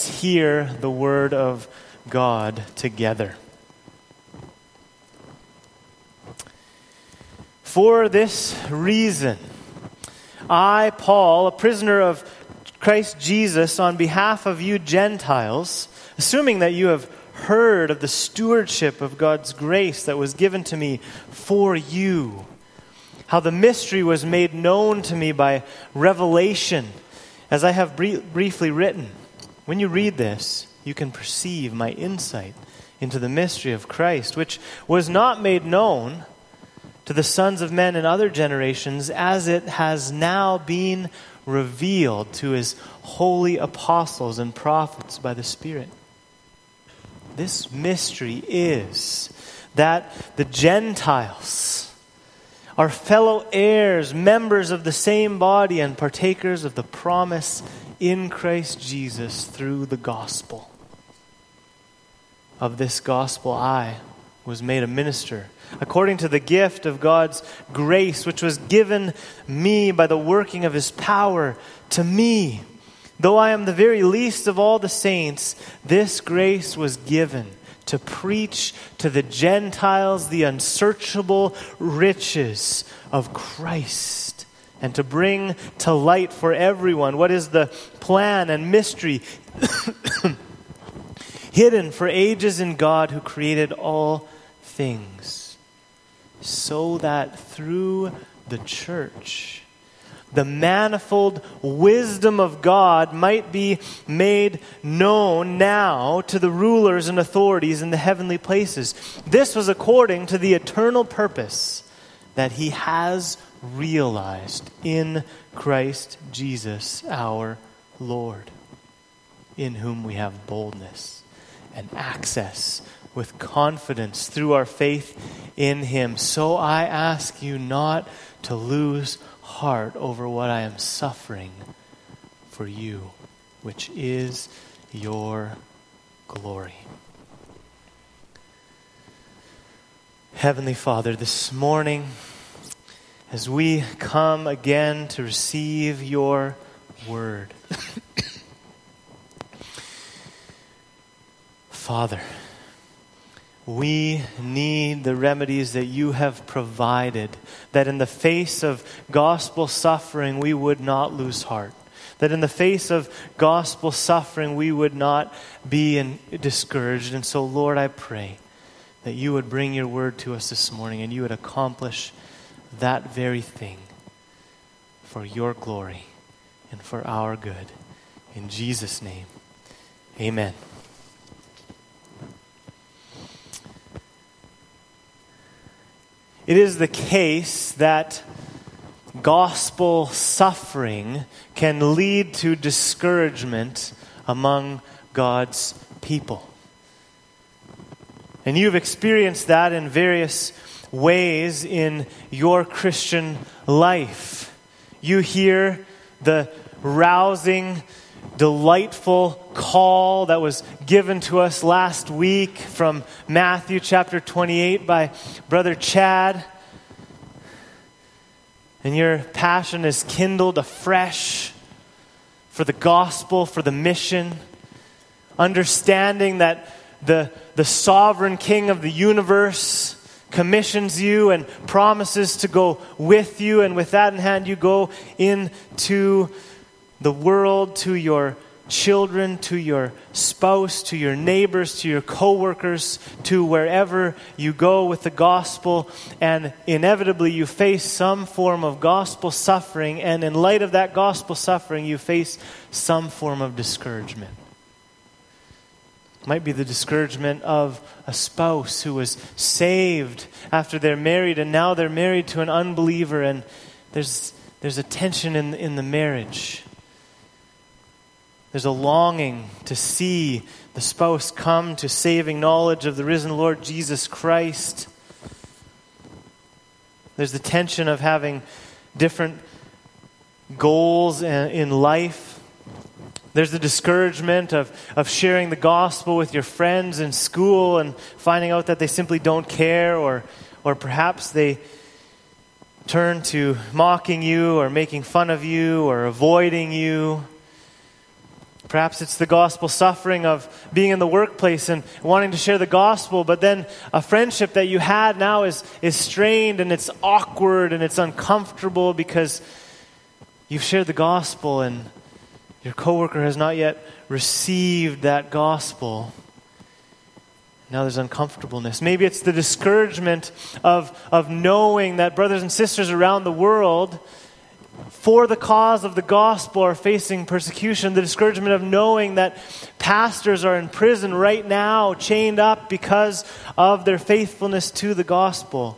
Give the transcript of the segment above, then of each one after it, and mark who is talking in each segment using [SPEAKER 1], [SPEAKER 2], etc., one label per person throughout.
[SPEAKER 1] Let's hear the word of God together. For this reason, I, Paul, a prisoner of Christ Jesus, on behalf of you Gentiles, assuming that you have heard of the stewardship of God's grace that was given to me for you, how the mystery was made known to me by revelation, as I have briefly written. When you read this, you can perceive my insight into the mystery of Christ, which was not made known to the sons of men in other generations, as it has now been revealed to his holy apostles and prophets by the Spirit. This mystery is that the Gentiles are fellow heirs, members of the same body, and partakers of the promise in Christ Jesus through the gospel. Of this gospel I was made a minister, according to the gift of God's grace, which was given me by the working of his power to me. Though I am the very least of all the saints, this grace was given to preach to the Gentiles the unsearchable riches of Christ, and to bring to light for everyone what is the plan and mystery hidden for ages in God who created all things, so that through the church the manifold wisdom of God might be made known now to the rulers and authorities in the heavenly places. This was according to the eternal purpose that he has realized in Christ Jesus our Lord, in whom we have boldness and access with confidence through our faith in him. So I ask you not to lose heart over what I am suffering for you, which is your glory. Heavenly Father, this morning, as we come again to receive your word, Father, we need the remedies that you have provided, that in the face of gospel suffering we would not lose heart, that in the face of gospel suffering we would not be discouraged. And so, Lord, I pray that you would bring your word to us this morning and you would accomplish that very thing for your glory and for our good. In Jesus' name, amen. It is the case that gospel suffering can lead to discouragement among God's people. And you've experienced that in various ways in your Christian life. You hear the rousing, delightful call that was given to us last week from Matthew chapter 28 by Brother Chad. And your passion is kindled afresh for the gospel, for the mission, understanding that the sovereign King of the universe commissions you and promises to go with you, and with that in hand you go into the world, to your children, to your spouse, to your neighbors, to your co-workers, to wherever you go with the gospel, and inevitably you face some form of gospel suffering, and in light of that gospel suffering you face some form of discouragement. It might be the discouragement of a spouse who was saved after they're married, and now they're married to an unbeliever, and there's a tension in the marriage. There's a longing to see the spouse come to saving knowledge of the risen Lord Jesus Christ. There's the tension of having different goals in life. There's the discouragement of sharing the gospel with your friends in school and finding out that they simply don't care, or perhaps they turn to mocking you or making fun of you or avoiding you. Perhaps it's the gospel suffering of being in the workplace and wanting to share the gospel, but then a friendship that you had now is strained and it's awkward and it's uncomfortable because you've shared the gospel and your coworker has not yet received that gospel. Now there's uncomfortableness. Maybe it's the discouragement of knowing that brothers and sisters around the world for the cause of the gospel are facing persecution. The discouragement of knowing that pastors are in prison right now, chained up because of their faithfulness to the gospel.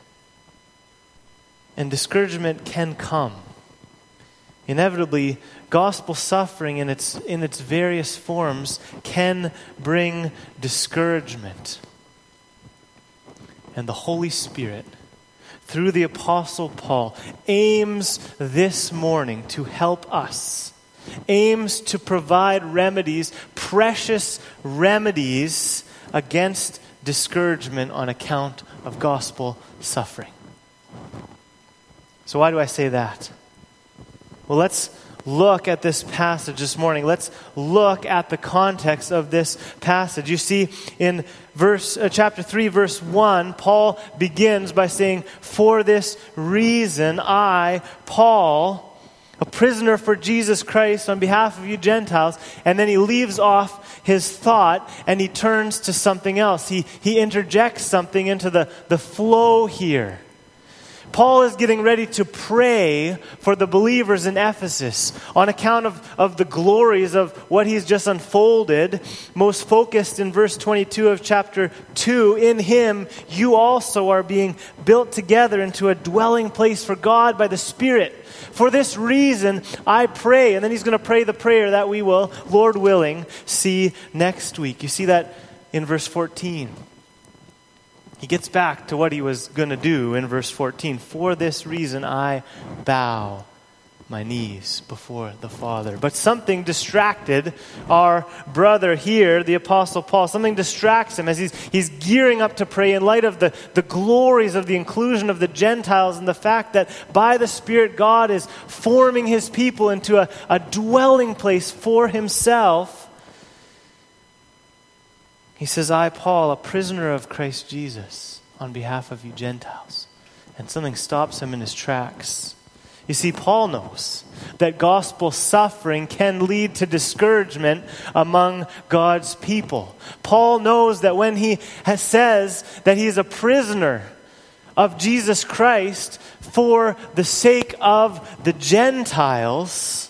[SPEAKER 1] And discouragement can come. Inevitably, gospel suffering in its various forms can bring discouragement. And the Holy Spirit, through the Apostle Paul, aims this morning to help us, aims to provide remedies, precious remedies against discouragement on account of gospel suffering. So why do I say that? Well, let's look at this passage this morning. Let's look at the context of this passage. You see, in chapter 3, verse 1, Paul begins by saying, "For this reason, I, Paul, a prisoner for Jesus Christ on behalf of you Gentiles," and then he leaves off his thought and he turns to something else. He interjects something into the flow here. Paul is getting ready to pray for the believers in Ephesus on account of the glories of what he's just unfolded, most focused in verse 22 of chapter 2. "In him you also are being built together into a dwelling place for God by the Spirit. For this reason I pray," and then he's going to pray the prayer that we will, Lord willing, see next week. You see that in verse 14. He gets back to what he was going to do in verse 14. "For this reason I bow my knees before the Father." But something distracted our brother here, the Apostle Paul. Something distracts him as he's gearing up to pray in light of the glories of the inclusion of the Gentiles and the fact that by the Spirit God is forming his people into a dwelling place for himself. He says, "I, Paul, a prisoner of Christ Jesus, on behalf of you Gentiles." And something stops him in his tracks. You see, Paul knows that gospel suffering can lead to discouragement among God's people. Paul knows that when he says that he is a prisoner of Jesus Christ for the sake of the Gentiles,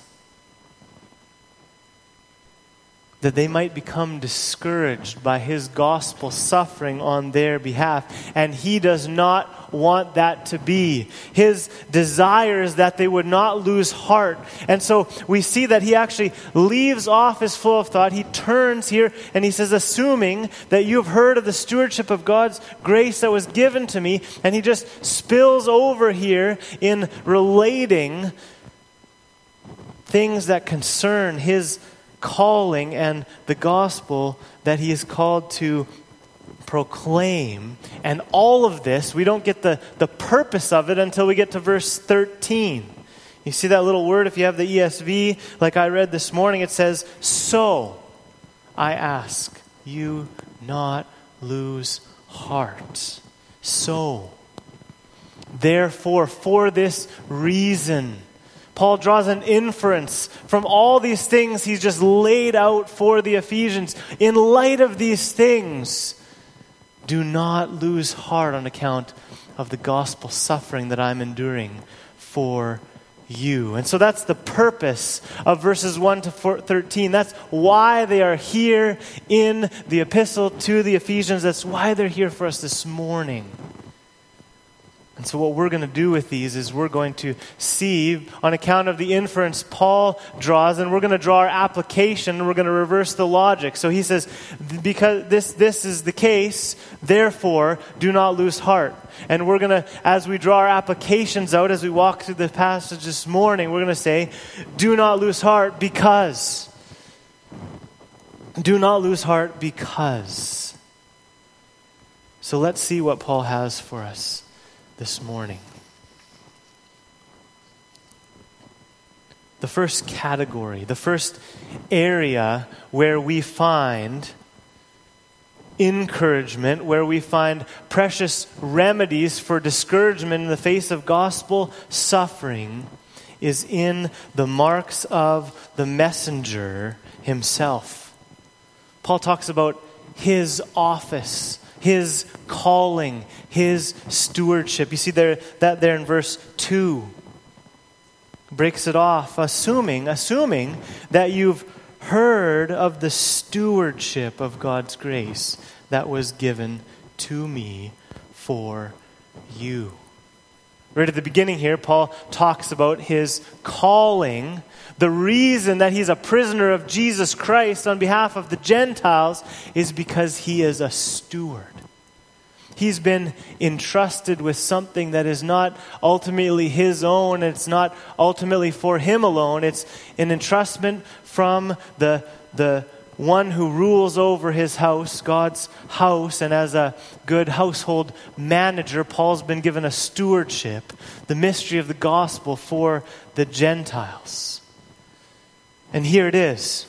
[SPEAKER 1] that they might become discouraged by his gospel suffering on their behalf. And he does not want that to be. His desire is that they would not lose heart. And so we see that he actually leaves off his flow of thought. He turns here and he says, "Assuming that you have heard of the stewardship of God's grace that was given to me," and he just spills over here in relating things that concern his calling and the gospel that he is called to proclaim. And all of this, we don't get the purpose of it until we get to verse 13. You see that little word, if you have the ESV, like I read this morning, it says, "So I ask you not lose heart." So, therefore, for this reason, Paul draws an inference from all these things he's just laid out for the Ephesians. In light of these things, do not lose heart on account of the gospel suffering that I'm enduring for you. And so that's the purpose of verses 1 to 13. That's why they are here in the epistle to the Ephesians. That's why they're here for us this morning. And so what we're going to do with these is we're going to see, on account of the inference Paul draws, and we're going to draw our application, and we're going to reverse the logic. So he says, because this is the case, therefore, do not lose heart. And we're going to, as we draw our applications out, as we walk through the passage this morning, we're going to say, do not lose heart because. Do not lose heart because. So let's see what Paul has for us this morning. the first category, the first area where we find encouragement, where we find precious remedies for discouragement in the face of gospel suffering, is in the marks of the messenger himself. Paul talks about his office, his calling, his stewardship. You see that there in verse 2. Breaks it off, assuming that you've heard of the stewardship of God's grace that was given to me for you. Right at the beginning here, Paul talks about his calling. The reason that he's a prisoner of Jesus Christ on behalf of the Gentiles is because he is a steward. He's been entrusted with something that is not ultimately his own. It's not ultimately for him alone. It's an entrustment from the one who rules over his house, God's house. And as a good household manager, Paul's been given a stewardship, the mystery of the gospel for the Gentiles. And here it is.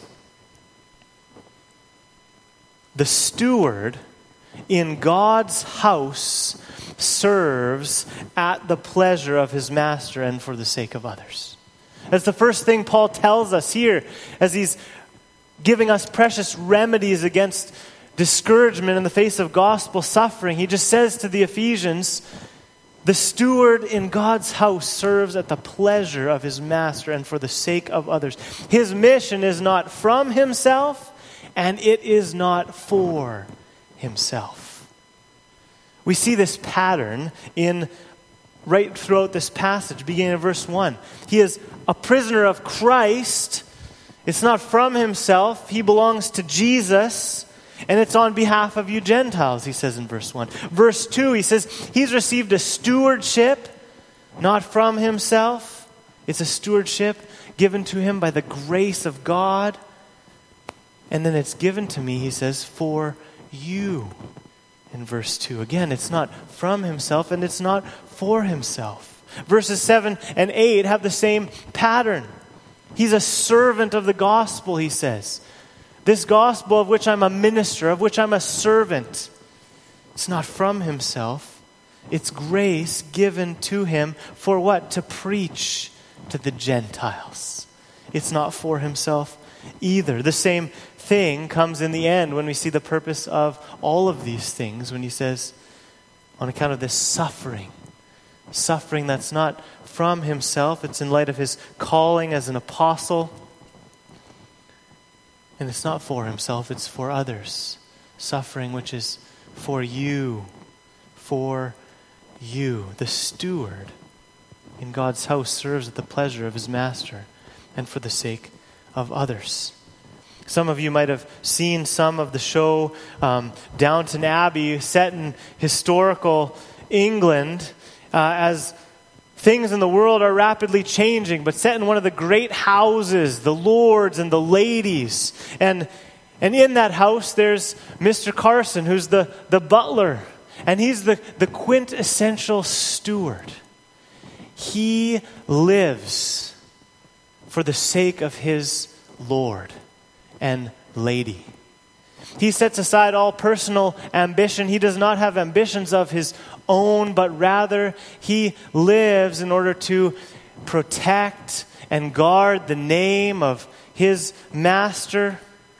[SPEAKER 1] The steward in God's house serves at the pleasure of his master and for the sake of others. That's the first thing Paul tells us here as he's giving us precious remedies against discouragement in the face of gospel suffering. He just says to the Ephesians, the steward in God's house serves at the pleasure of his master and for the sake of others. His mission is not from himself, and it is not for himself. We see this pattern right throughout this passage, beginning in verse 1. He is a prisoner of Christ. It's not from himself. He belongs to Jesus, and it's on behalf of you Gentiles, he says in verse 1. Verse 2, he says he's received a stewardship, not from himself. It's a stewardship given to him by the grace of God. And then it's given to me, he says, for you in verse 2. Again, it's not from himself and it's not for himself. Verses 7 and 8 have the same pattern. He's a servant of the gospel, he says. This gospel of which I'm a minister, of which I'm a servant. It's not from himself. It's grace given to him for what? To preach to the Gentiles. It's not for himself either. The same thing comes in the end when we see the purpose of all of these things, when he says, on account of this suffering that's not from himself, it's in light of his calling as an apostle, and it's not for himself, it's for others. Suffering which is for you. The steward in God's house serves at the pleasure of his master and for the sake of others. Some of you might have seen some of the show Downton Abbey, set in historical England, as things in the world are rapidly changing, but set in one of the great houses, the lords and the ladies. And in that house there's Mr. Carson, who's the butler, and he's the quintessential steward. He lives for the sake of his Lord and lady. He sets aside all personal ambition. He does not have ambitions of his own, but rather he lives in order to protect and guard the name of his master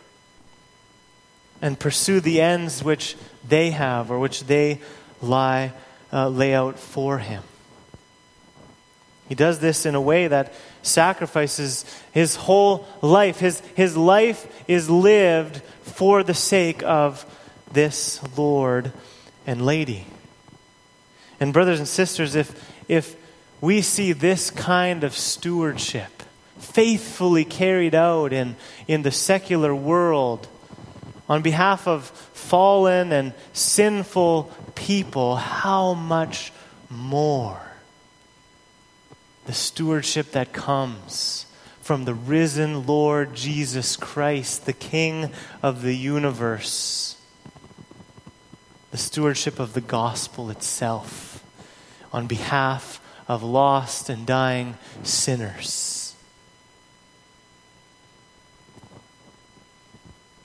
[SPEAKER 1] and pursue the ends which they have or which they lay out for him. He does this in a way that sacrifices his whole life. His life is lived for the sake of this Lord and lady. And brothers and sisters, if we see this kind of stewardship faithfully carried out in the secular world on behalf of fallen and sinful people, how much more the stewardship that comes from the risen Lord Jesus Christ, the King of the universe. The stewardship of the gospel itself on behalf of lost and dying sinners.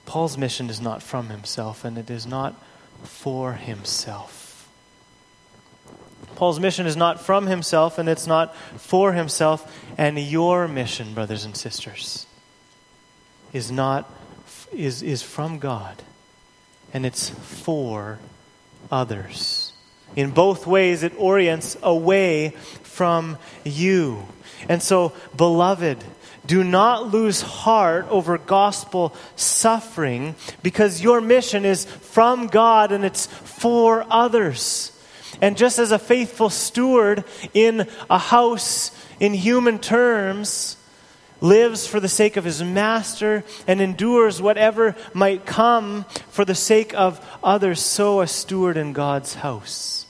[SPEAKER 1] Paul's mission is not from himself, and it is not for himself. Paul's mission is not from himself, and it's not for himself. And your mission, brothers and sisters, is from God, and it's for others. In both ways, it orients away from you. And so, beloved, do not lose heart over gospel suffering, because your mission is from God and it's for others. And just as a faithful steward in a house, in human terms, lives for the sake of his master and endures whatever might come for the sake of others, so a steward in God's house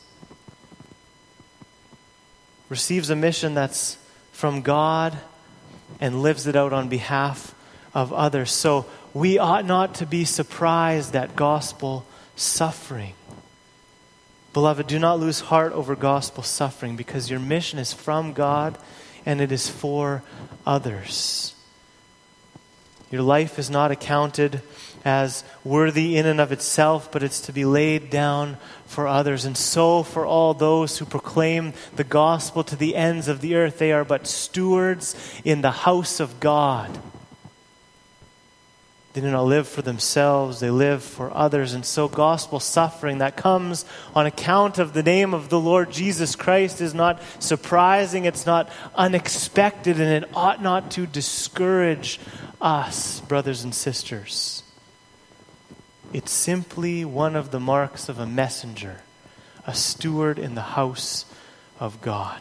[SPEAKER 1] receives a mission that's from God and lives it out on behalf of others. So we ought not to be surprised at gospel suffering. Beloved, do not lose heart over gospel suffering, because your mission is from God and it is for others. Your life is not accounted as worthy in and of itself, but it's to be laid down for others. And so for all those who proclaim the gospel to the ends of the earth, they are but stewards in the house of God. They do not live for themselves, they live for others. And so gospel suffering that comes on account of the name of the Lord Jesus Christ is not surprising, it's not unexpected, and it ought not to discourage us, brothers and sisters. It's simply one of the marks of a messenger, a steward in the house of God.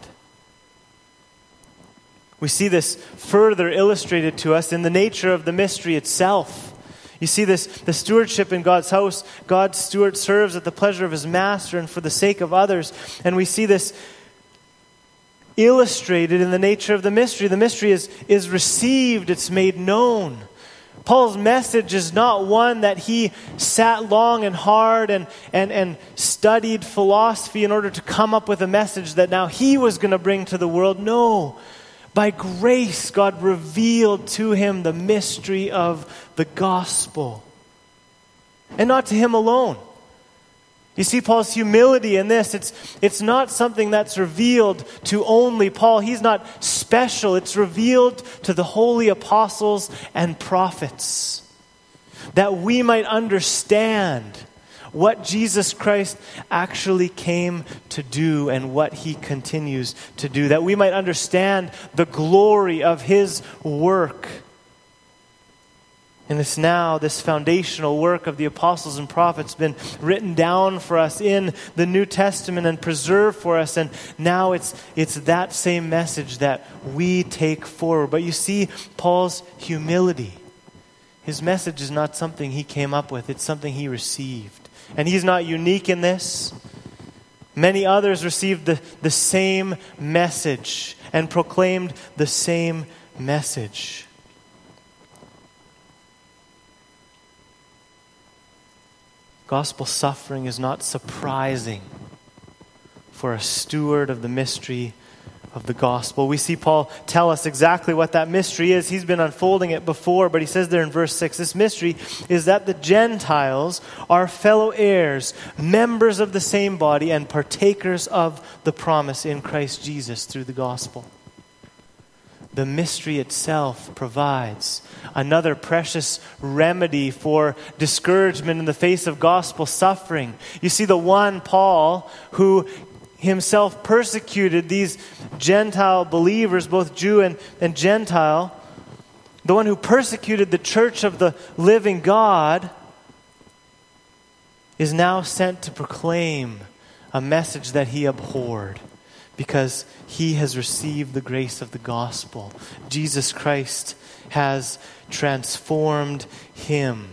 [SPEAKER 1] We see this further illustrated to us in the nature of the mystery itself. You see the stewardship in God's house. God's steward serves at the pleasure of his master and for the sake of others. And we see this illustrated in the nature of the mystery. The mystery is received, it's made known. Paul's message is not one that he sat long and hard and studied philosophy in order to come up with a message that now he was going to bring to the world. No. By grace, God revealed to him the mystery of the gospel. And not to him alone. You see Paul's humility in this. It's not something that's revealed to only Paul. He's not special. It's revealed to the holy apostles and prophets, that we might understand what Jesus Christ actually came to do and what he continues to do, that we might understand the glory of his work. And this foundational work of the apostles and prophets been written down for us in the New Testament and preserved for us. And now it's that same message that we take forward. But you see Paul's humility. His message is not something he came up with. It's something he received. And he's not unique in this. Many others received the same message and proclaimed the same message. Gospel suffering is not surprising for a steward of the mystery of the gospel. We see Paul tell us exactly what that mystery is. He's been unfolding it before, but he says there in verse 6, this mystery is that the Gentiles are fellow heirs, members of the same body, and partakers of the promise in Christ Jesus through the gospel. The mystery itself provides another precious remedy for discouragement in the face of gospel suffering. You see, the one, Paul, who himself persecuted these Gentile believers, both Jew and Gentile, the one who persecuted the church of the living God, is now sent to proclaim a message that he abhorred, because he has received the grace of the gospel. Jesus Christ has transformed him.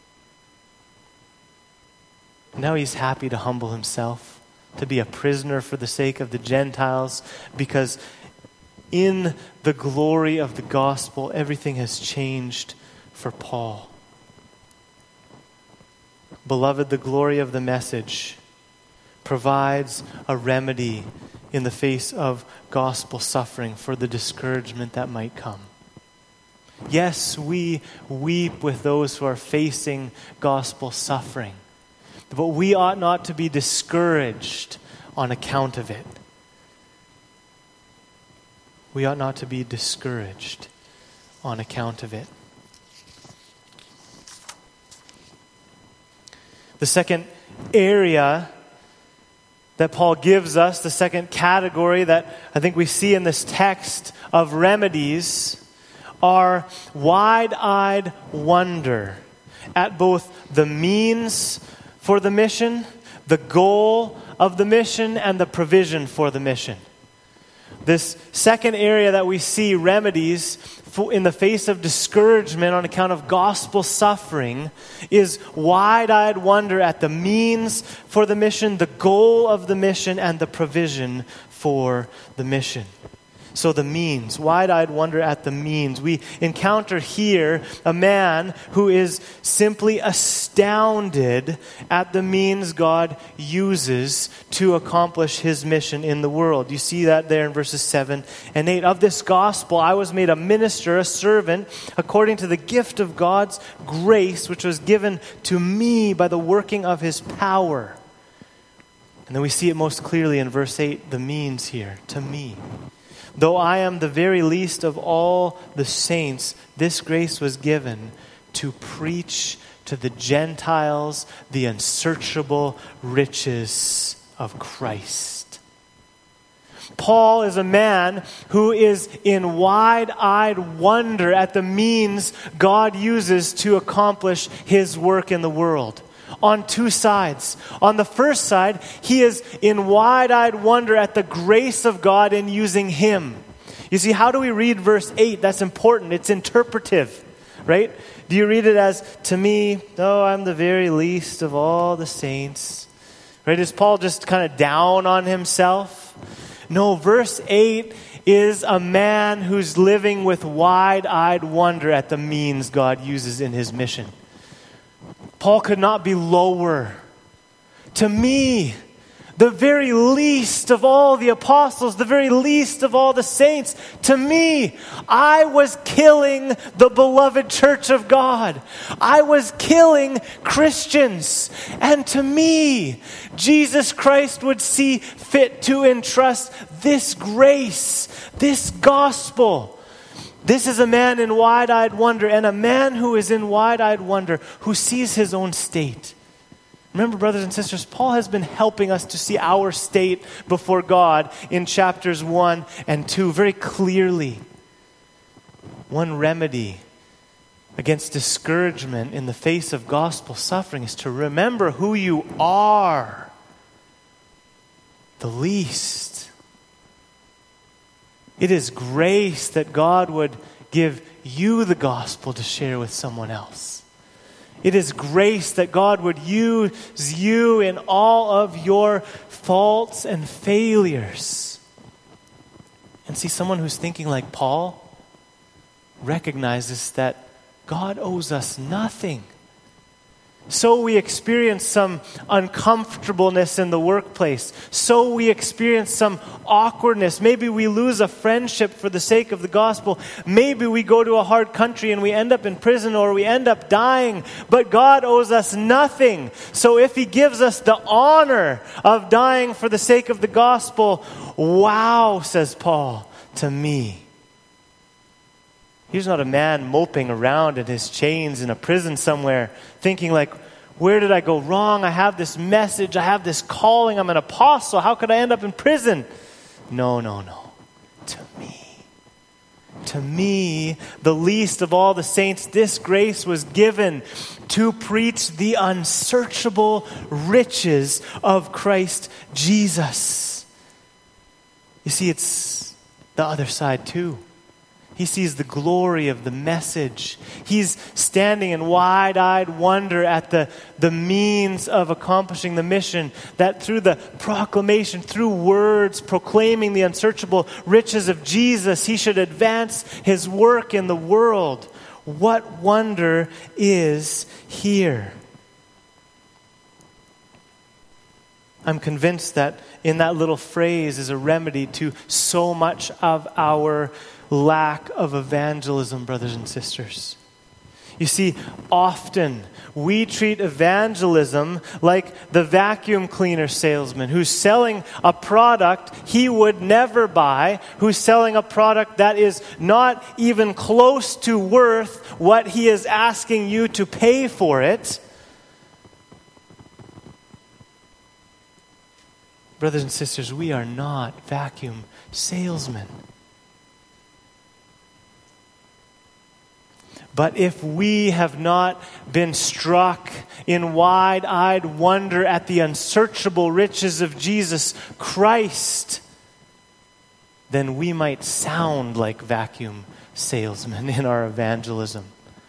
[SPEAKER 1] Now he's happy to humble himself, to be a prisoner for the sake of the Gentiles, because in the glory of the gospel, everything has changed for Paul. Beloved, the glory of the message provides a remedy in the face of gospel suffering for the discouragement that might come. Yes, we weep with those who are facing gospel suffering. But we ought not to be discouraged on account of it. We ought not to be discouraged on account of it. The second area that Paul gives us, the second category that I think we see in this text of remedies, are wide-eyed wonder at both the means for the mission, the goal of the mission, and the provision for the mission. This second area that we see remedies in the face of discouragement on account of gospel suffering is wide-eyed wonder at the means for the mission, the goal of the mission, and the provision for the mission. So the means, wide-eyed wonder at the means. We encounter here a man who is simply astounded at the means God uses to accomplish his mission in the world. You see that there in verses 7 and 8. Of this gospel I was made a minister, a servant, according to the gift of God's grace, which was given to me by the working of his power. And then we see it most clearly in verse 8, the means here, to me. Though I am the very least of all the saints, this grace was given to preach to the Gentiles the unsearchable riches of Christ. Paul is a man who is in wide-eyed wonder at the means God uses to accomplish his work in the world. On two sides. On the first side, he is in wide-eyed wonder at the grace of God in using him. You see, how do we read verse 8? That's important. It's interpretive, right? Do you read it as, to me, though I'm the very least of all the saints? Right? Is Paul just kind of down on himself? No, verse 8 is a man who's living with wide-eyed wonder at the means God uses in his mission. Paul could not be lower. To me, the very least of all the apostles, the very least of all the saints, to me, I was killing the beloved church of God. I was killing Christians. And to me, Jesus Christ would see fit to entrust this grace, this gospel. This is a man in wide-eyed wonder, and a man who is in wide-eyed wonder, who sees his own state. Remember, brothers and sisters, Paul has been helping us to see our state before God in chapters 1 and 2 very clearly. One remedy against discouragement in the face of gospel suffering is to remember who you are. The least. It is grace that God would give you the gospel to share with someone else. It is grace that God would use you in all of your faults and failures. And see, someone who's thinking like Paul recognizes that God owes us nothing. So we experience some uncomfortableness in the workplace. So we experience some awkwardness. Maybe we lose a friendship for the sake of the gospel. Maybe we go to a hard country and we end up in prison or we end up dying. But God owes us nothing. So if He gives us the honor of dying for the sake of the gospel, wow, says Paul, to me. He's not a man moping around in his chains in a prison somewhere, thinking like, where did I go wrong? I have this message. I have this calling. I'm an apostle. How could I end up in prison? No. To me, the least of all the saints, this grace was given to preach the unsearchable riches of Christ Jesus. You see, it's the other side too. He sees the glory of the message. He's standing in wide-eyed wonder at the means of accomplishing the mission, that through the proclamation, through words proclaiming the unsearchable riches of Jesus, he should advance his work in the world. What wonder is here? I'm convinced that in that little phrase is a remedy to so much of our lack of evangelism, brothers and sisters. You see, often we treat evangelism like the vacuum cleaner salesman who's selling a product he would never buy, who's selling a product that is not even close to worth what he is asking you to pay for it. Brothers and sisters, we are not vacuum salesmen. But if we have not been struck in wide-eyed wonder at the unsearchable riches of Jesus Christ, then we might sound like vacuum salesmen in our evangelism.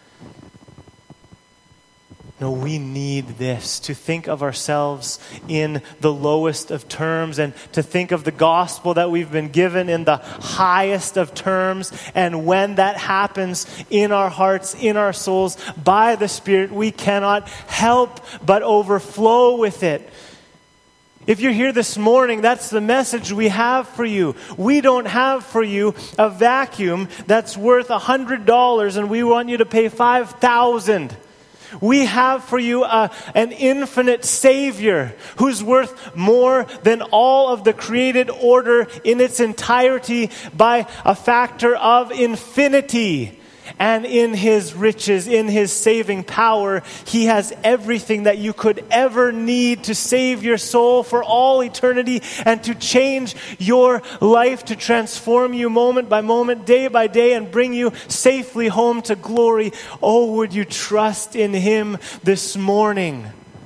[SPEAKER 1] No, we need this, to think of ourselves in the lowest of terms and to think of the gospel that we've been given in the highest of terms. And when that happens in our hearts, in our souls, by the Spirit, we cannot help but overflow with it. If you're here this morning, that's the message we have for you. We don't have for you a vacuum that's worth $100 and we want you to pay $5,000. We have for you an infinite Savior who's worth more than all of the created order in its entirety by a factor of infinity. And in His riches, in His saving power, He has everything that you could ever need to save your soul for all eternity and to change your life, to transform you moment by moment, day by day, and bring you safely home to glory. Oh, would you trust in Him this morning?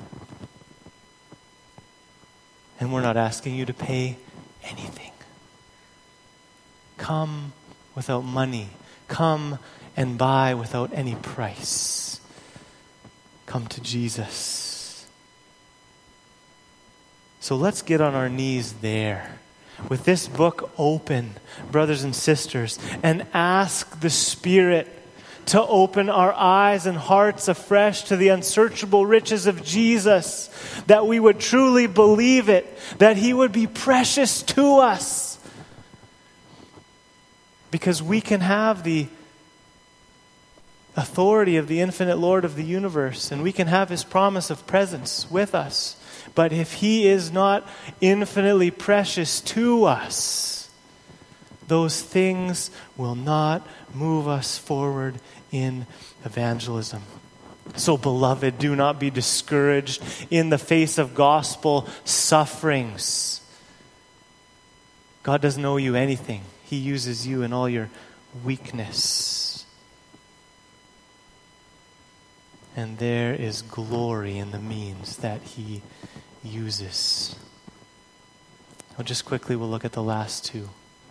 [SPEAKER 1] And we're not asking you to pay anything. Come without money. Come and buy without any price. Come to Jesus. So let's get on our knees there, with this book open, brothers and sisters, and ask the Spirit to open our eyes and hearts afresh to the unsearchable riches of Jesus, that we would truly believe it, that He would be precious to us. Because we can have the authority of the infinite Lord of the universe, and we can have His promise of presence with us. But if He is not infinitely precious to us, those things will not move us forward in evangelism. So, beloved, do not be discouraged in the face of gospel sufferings. God doesn't owe you anything. He uses you in all your weakness. And there is glory in the means that He uses. Well, just quickly, we'll look at the last two.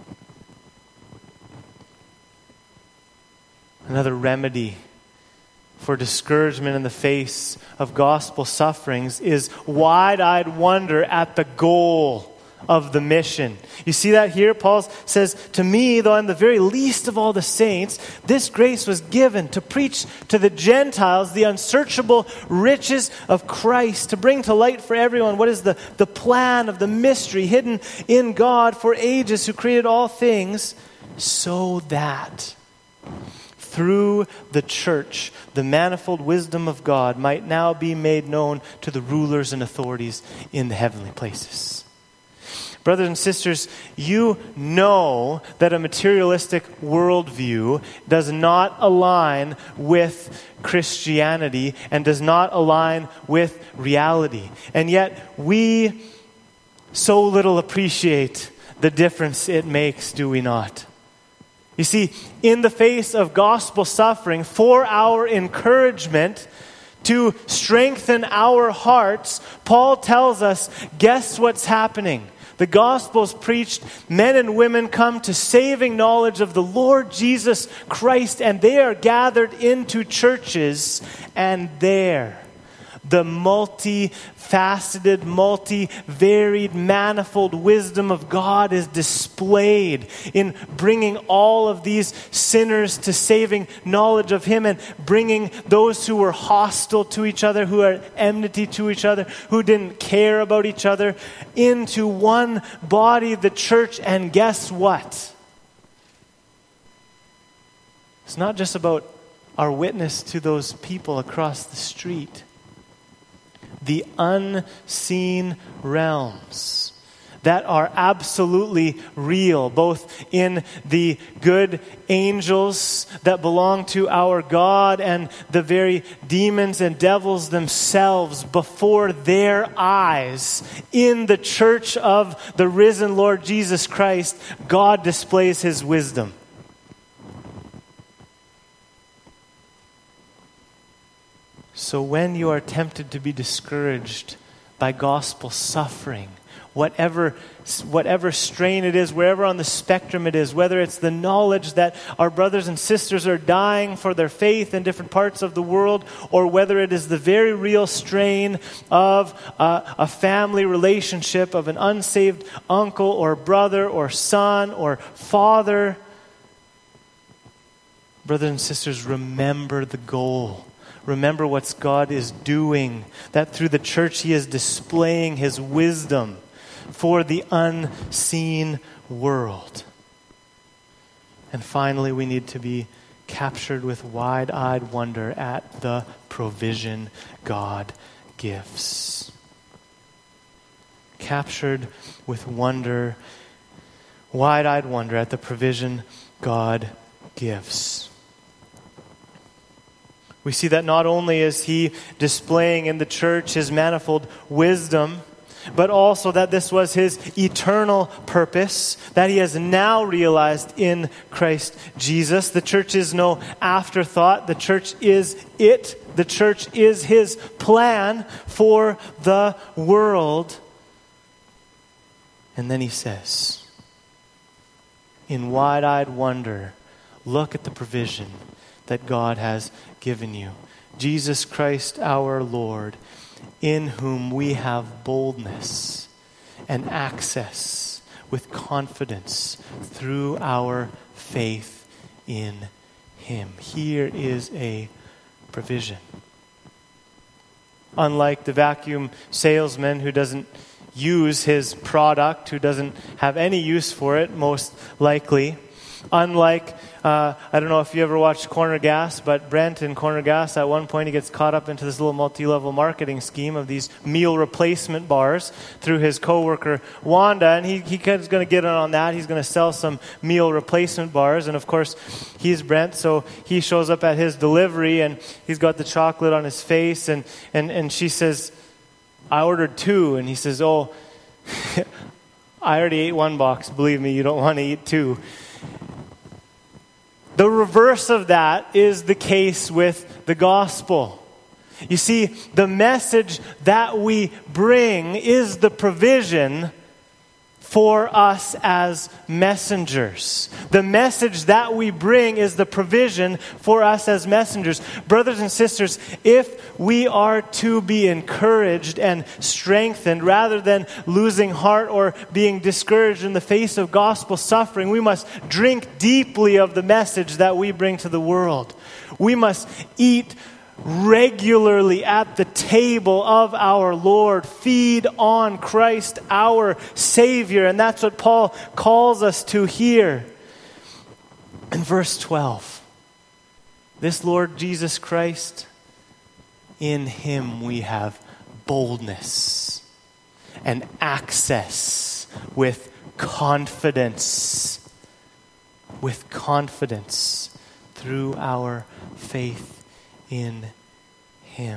[SPEAKER 1] Another remedy for discouragement in the face of gospel sufferings is wide-eyed wonder at the goal of the mission. You see that here? Paul says, to me, though I'm the very least of all the saints, this grace was given to preach to the Gentiles the unsearchable riches of Christ, to bring to light for everyone what is the plan of the mystery hidden in God for ages, who created all things, so that through the church, the manifold wisdom of God might now be made known to the rulers and authorities in the heavenly places. Brothers and sisters, you know that a materialistic worldview does not align with Christianity and does not align with reality. And yet we so little appreciate the difference it makes, do we not? You see, in the face of gospel suffering, for our encouragement, to strengthen our hearts, Paul tells us, guess what's happening? The gospel's preached, men and women come to saving knowledge of the Lord Jesus Christ, and they are gathered into churches, and there, the multi-faceted, multi-varied, manifold wisdom of God is displayed in bringing all of these sinners to saving knowledge of Him, and bringing those who were hostile to each other, who are enmity to each other, who didn't care about each other, into one body, the church. And guess what? It's not just about our witness to those people across the street. The unseen realms that are absolutely real, both in the good angels that belong to our God and the very demons and devils themselves before their eyes. In the church of the risen Lord Jesus Christ, God displays His wisdom. So when you are tempted to be discouraged by gospel suffering, whatever strain it is, wherever on the spectrum it is, whether it's the knowledge that our brothers and sisters are dying for their faith in different parts of the world, or whether it is the very real strain of a family relationship, of an unsaved uncle or brother or son or father, brothers and sisters, remember the goal. Remember what God is doing, that through the church He is displaying His wisdom for the unseen world. And finally, we need to be captured with wide-eyed wonder at the provision God gives. Captured with wonder, wide-eyed wonder at the provision God gives. We see that not only is He displaying in the church His manifold wisdom, but also that this was His eternal purpose that He has now realized in Christ Jesus. The church is no afterthought. The church is it. The church is His plan for the world. And then He says, in wide-eyed wonder, look at the provision that God has given you. Jesus Christ our Lord, in whom we have boldness and access with confidence through our faith in Him. Here is a provision. Unlike the vacuum salesman who doesn't use his product, who doesn't have any use for it, most likely. Unlike, I don't know if you ever watched Corner Gas, but Brent in Corner Gas, at one point he gets caught up into this little multi-level marketing scheme of these meal replacement bars through his coworker Wanda, and he's going to get in on that. He's going to sell some meal replacement bars, and of course he's Brent, so he shows up at his delivery, and he's got the chocolate on his face, and she says, I ordered 2, and he says, oh, I already ate 1 box. Believe me, you don't want to eat 2. The reverse of that is the case with the gospel. You see, the message that we bring is the provision for us as messengers. The message that we bring is the provision for us as messengers. Brothers and sisters, if we are to be encouraged and strengthened rather than losing heart or being discouraged in the face of gospel suffering, we must drink deeply of the message that we bring to the world. We must eat regularly at the table of our Lord. Feed on Christ our Savior. And that's what Paul calls us to here. In verse 12, this Lord Jesus Christ, in Him we have boldness and access with confidence through our faith in Him.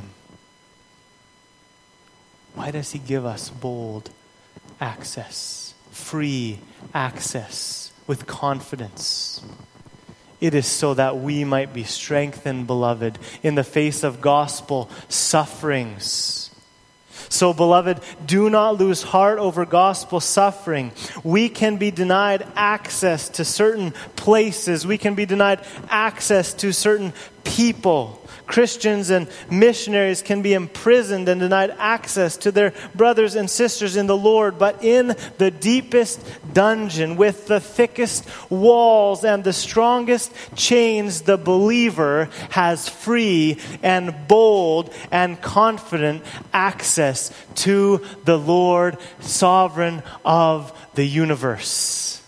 [SPEAKER 1] Why does He give us bold access, free access with confidence? It is so that we might be strengthened, beloved, in the face of gospel sufferings. So, beloved, do not lose heart over gospel suffering. We can be denied access to certain places. We can be denied access to certain people. Christians and missionaries can be imprisoned and denied access to their brothers and sisters in the Lord. But in the deepest dungeon, with the thickest walls and the strongest chains, the believer has free and bold and confident access to the Lord, sovereign of the universe.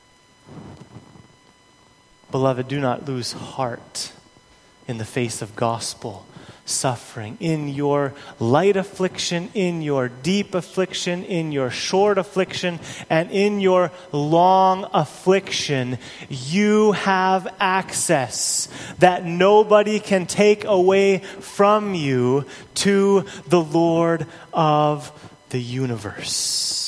[SPEAKER 1] Beloved, do not lose heart in the face of gospel suffering. In your light affliction, in your deep affliction, in your short affliction, and in your long affliction, you have access that nobody can take away from you to the Lord of the universe.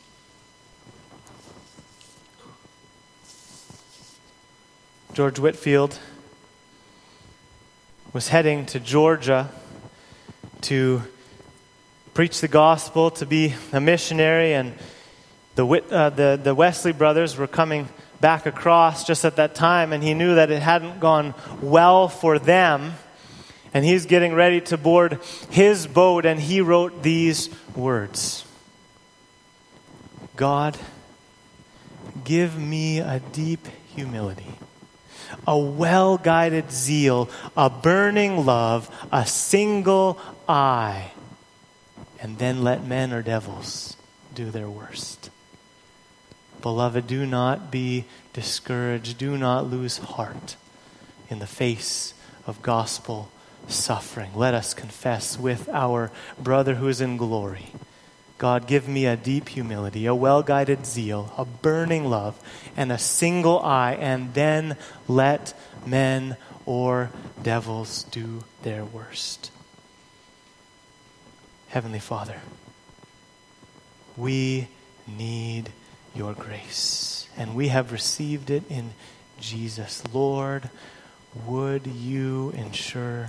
[SPEAKER 1] George Whitefield was heading to Georgia to preach the gospel, to be a missionary, and the Wesley brothers were coming back across just at that time, and he knew that it hadn't gone well for them, and he's getting ready to board his boat, and he wrote these words: God, give me a deep humility, a well-guided zeal, a burning love, a single eye, and then let men or devils do their worst. Beloved, do not be discouraged. Do not lose heart in the face of gospel suffering. Let us confess with our brother who is in glory: God, give me a deep humility, a well-guided zeal, a burning love, and a single eye, and then let men or devils do their worst. Heavenly Father, we need your grace, and we have received it in Jesus. Lord, would you ensure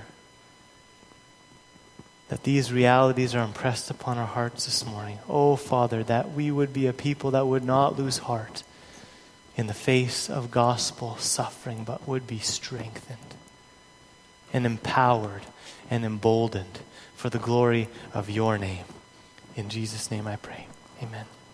[SPEAKER 1] that these realities are impressed upon our hearts this morning. Oh, Father, that we would be a people that would not lose heart in the face of gospel suffering, but would be strengthened and empowered and emboldened for the glory of your name. In Jesus' name I pray. Amen.